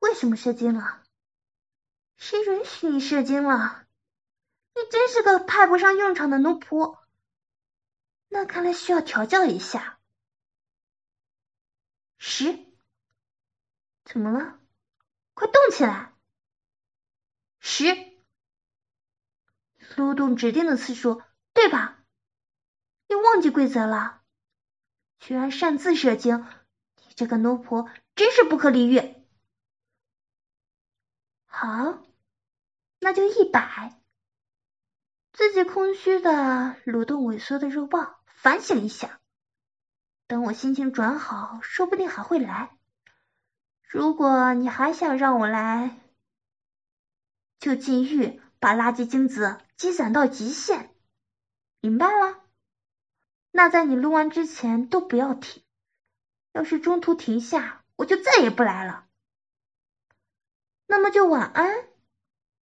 为什么射精了？谁允许你射精了？你真是个派不上用场的奴仆。那看来需要调教一下。10，怎么了？快动起来！10，撸动指定的次数，对吧？你忘记规则了？居然擅自射精，你这个奴仆真是不可理喻。好，那就100。自己空虚的蠕动萎缩的肉棒，反省一下。等我心情转好，说不定还会来。如果你还想让我来，就禁欲，把垃圾精子积攒到极限，明白了？那在你录完之前都不要停，要是中途停下，我就再也不来了。那么就晚安。